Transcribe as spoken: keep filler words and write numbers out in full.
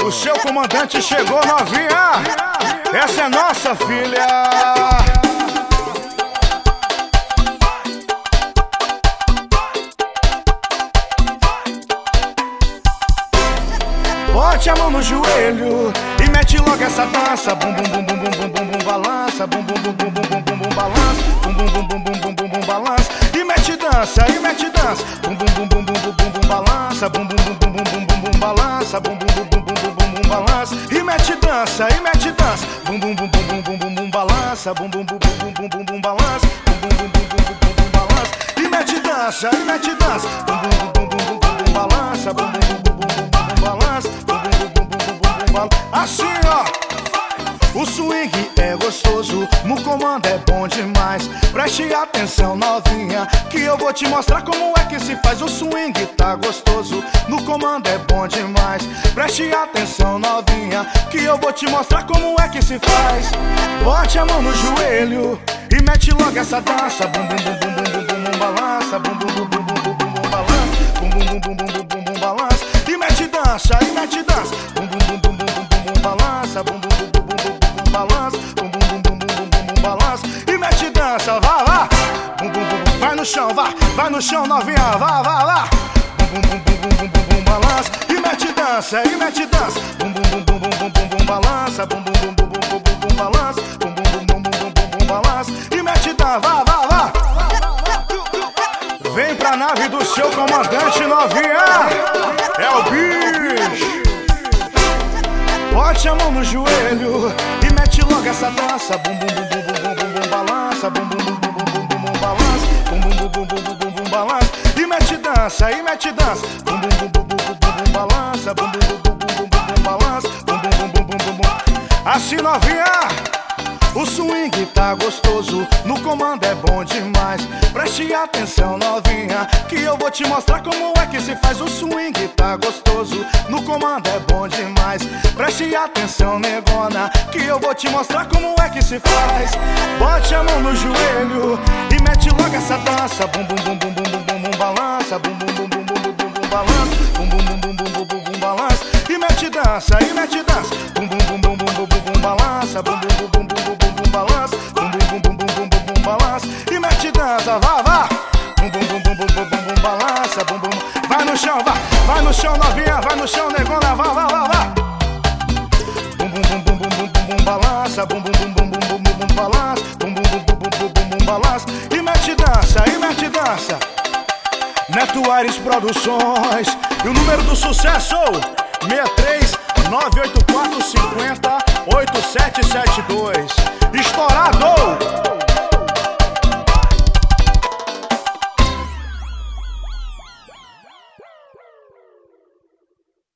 O seu comandante chegou, novinha. Essa é nossa filha. Bote a mão no joelho e mete logo essa dança. Bum bum bum bum bum bum bum bum balança. Bum bum bum bum bum bum bum bum balança. Bum bum bum bum bum bum bum bum balança. E mete dança, e mete dança. Bum bum bum bum bum bum bum bum balança. Bum bum bum bum bum bum bum bum balança. Bum bum bum bum bum bum bum bum balança. E mete dança, e mete dança. Bum bum bum bum bum bum bum bum balança. Bum bum bum bum bum bum bum balança. Bum bum bum bum bum bum bum balança. E mete dança, e mete dança. Bum bum bum bum bum bum bum balança. Bum bum bum bum bum bum balança. Assim ó, o swing é gostoso, no comando é bom demais. Preste atenção novinha, que eu vou te mostrar como é que se faz. O swing tá gostoso, no comando é bom demais. Preste atenção novinha, que eu vou te mostrar como é que se faz. Bote a mão no joelho e mete logo essa dança. Bum bum bum bum bum bum bum balança. Bum bum bum bum bum bum bum balança. Bum bum bum bum bum bum bum bum balança. E mete dança, e mete dança. Bum bum bum bum bum bum bum balança. Bum bum bum bum bum bum bum balança. Bum bum bum bum bum bum bum balança. E mete dança, vá, vá. Bum bum bum, vai no chão, vá, vai no chão novinha, vá, vá, vá. Bum bum bum bum bum bum bum balança. E mete dança, e mete dança. Bum bum bum bum bum bum bum balança. Bum bum bum bum bum bum bum balança. Bum bum bum bum bum bum bum balança. E mete dança, vá, vá, vá. Vem pra nave do seu comandante novinha. É o bicho. Bote a mão no joelho e mete logo essa dança. Bum bum bum bum bum bum bum balança. Bum bum bum bum bum bum bum balança. Bum bum bum bum bum bum bum balança. E mete dança, e mete dança. Bum bum bum bum bum bum balança. Bum bum bum bum bum bum balança. Bum bum bum bum bum bum. Assim novinha, o swing tá gostoso, no comando é bom demais. Preste atenção novinha, que eu vou te mostrar como é que se faz. O swing tá gostoso, no comando é bom demais. Preste atenção negona, que eu vou te mostrar como é que se faz. Bote a mão no joelho e mete logo essa dança. Bum bum bum bum bum bum bum bum balança. Bum bum bum bum bum bum bum bum balança. Bum bum bum bum bum bum bum bum balança. E mete dança, e mete dança. Bum bum bum bum bum bum bum bum balança. Bum bum bum bum bum bum bum balança. Bum bum bum bum bum bum bum bum balança. E mete dança, vá, vá. Bum bum bum bum bum bum bum bum balança. Bum bum. Vai no chão, vá. Vai no chão novinha, vai no chão negona, vá, vá, vá, vá. Bum bum bum bum bum bum bum bum balança. Bum bum bum bum bum bum bum bum balança. Bum bum bum bum bum bum bum balança. E mete dança, e mete dança. Neto Aires Produções. E o número do sucesso seis três nove oito quatro cinco zero oito sete sete dois.